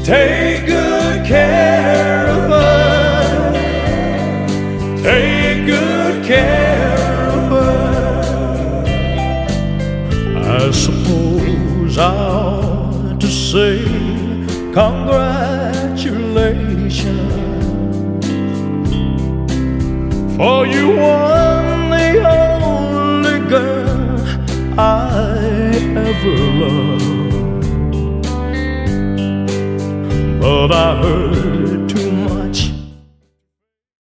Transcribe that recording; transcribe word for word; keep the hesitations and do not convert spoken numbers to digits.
Take good care of her. Take good care of her. I suppose I ought to say congratulations, for you won the only girl I ever loved. But I heard